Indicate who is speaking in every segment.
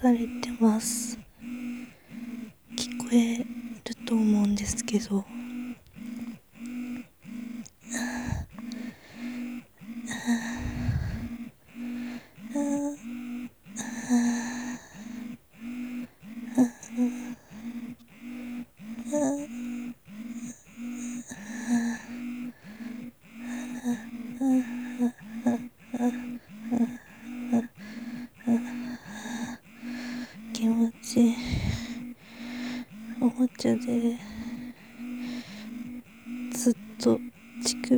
Speaker 1: されてます。聞こえると思うんですけど、気持ちいい。おもちゃでずっと乳首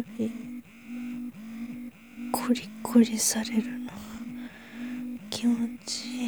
Speaker 1: コリコリされるの気持ちいい。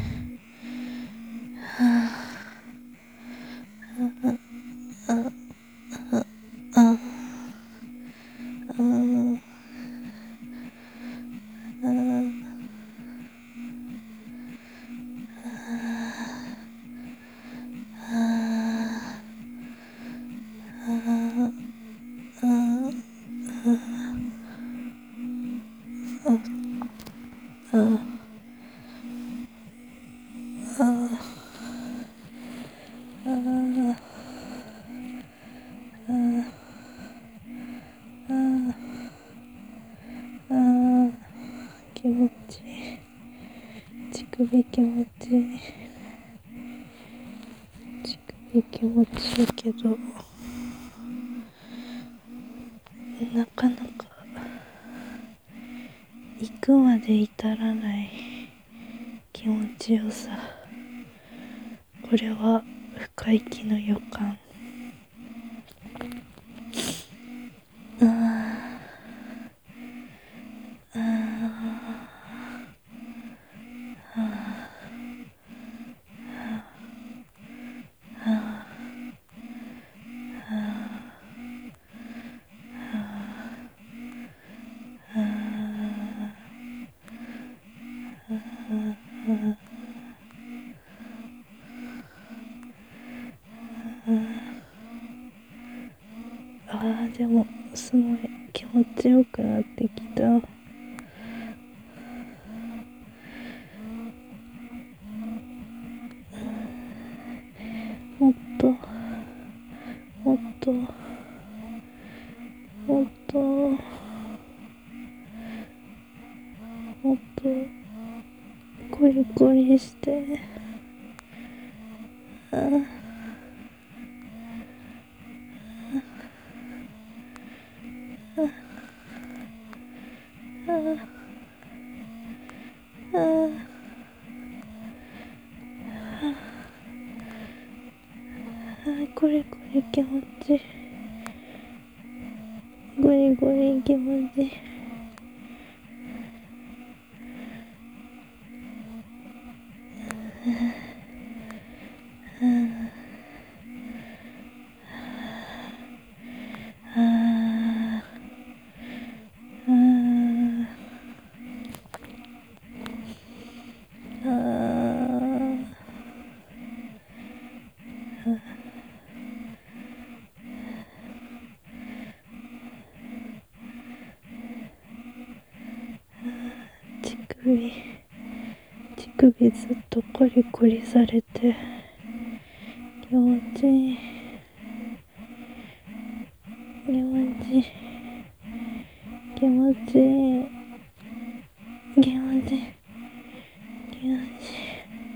Speaker 1: 気持ちいい。乳首気持ちいい。乳首気持ちいいけど、なかなか行くまで至らない気持ちよさ。これは深い気の予感。でもすごい気持ちよくなってきた。もっともっともっともっとコリコリして。これこれ気持ちいい。ゴリゴリ気持ちいい。乳首ずっとコリコリされて気持ちいい。気持ちいい。気持ちいい。気持ちいい。気持ちいい。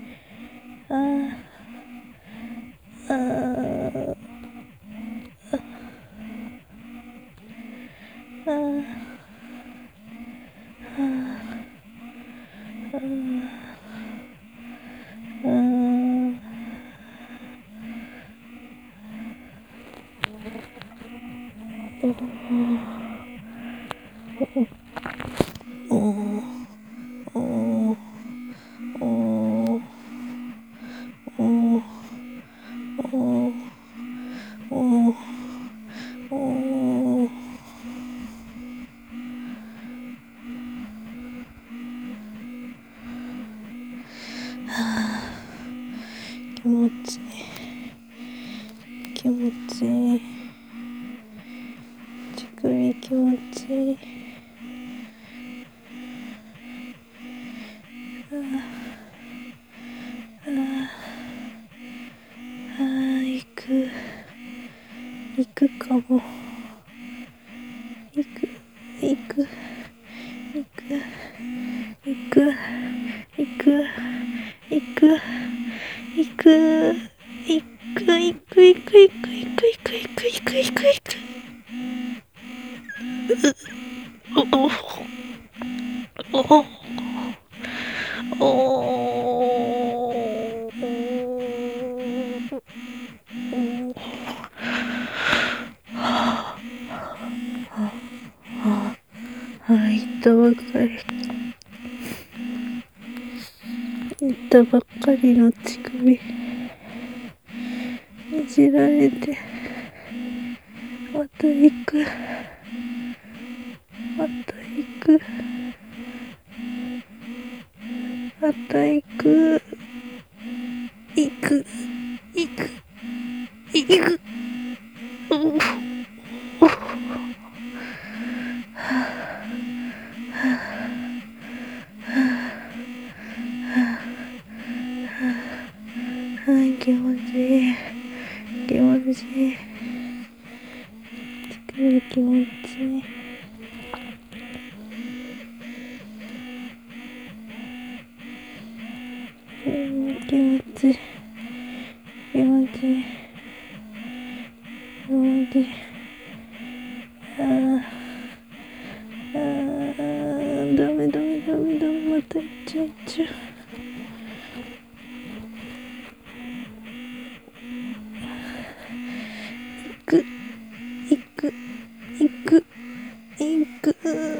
Speaker 1: 気持ちいい。気持ちいい。乳首気持ちいい。 行ったばっかりの乳首いじられて、また行く、また行く、また行く、行く、行く、行く、気持ちいい、気持ちいい、乳首気持ちいい。気持ちいい、気持ちいい、気持ちいい。ダメ、また行っちゃう。行く、行く、行く、行く。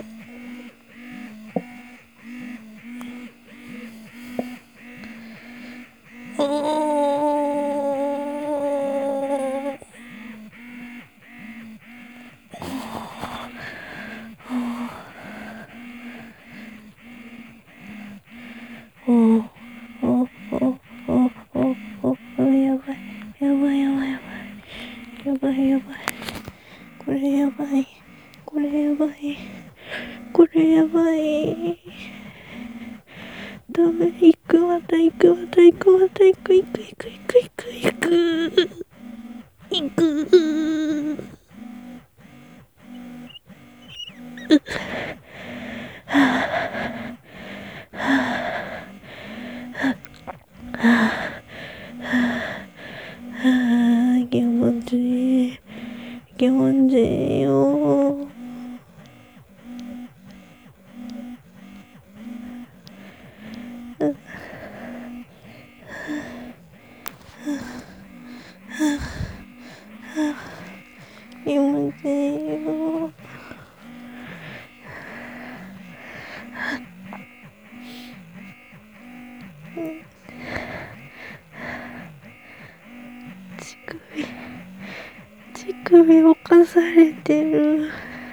Speaker 1: やばい。これやばい。ダメ、行く。気持ちいいよ。気持ちいいよ。乳首侵されてる。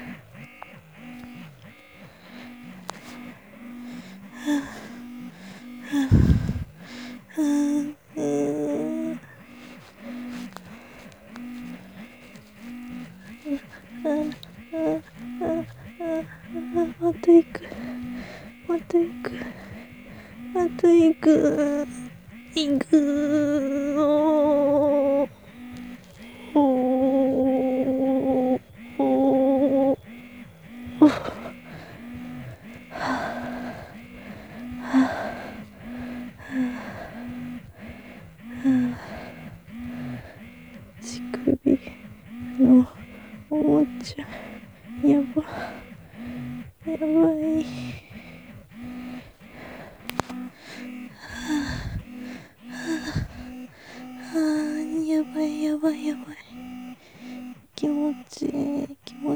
Speaker 1: また行く。行く。乳首のおもちゃやばい。やばい。気持ちいい。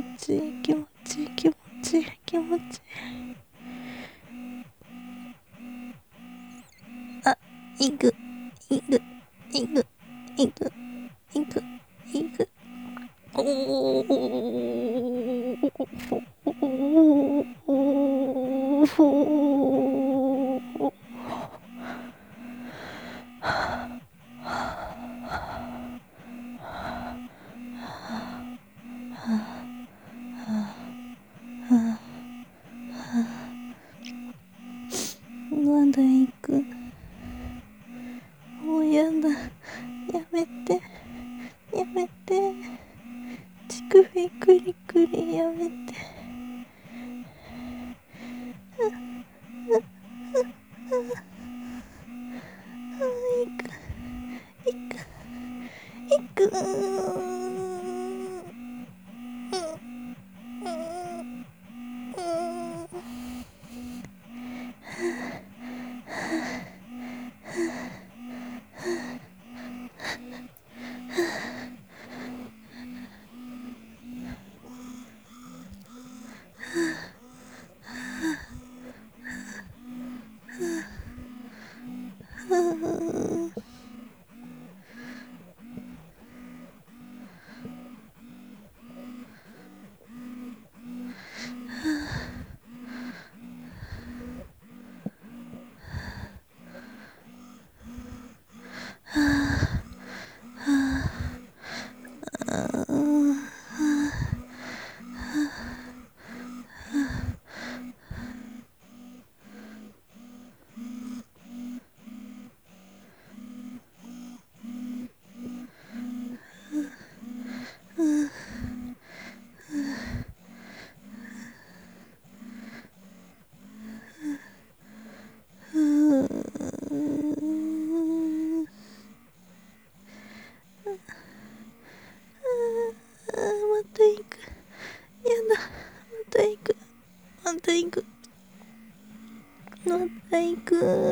Speaker 1: あ、行く。まだ行く。もうやだ。やめて。乳首クリクリやめて。行く。 ぐー。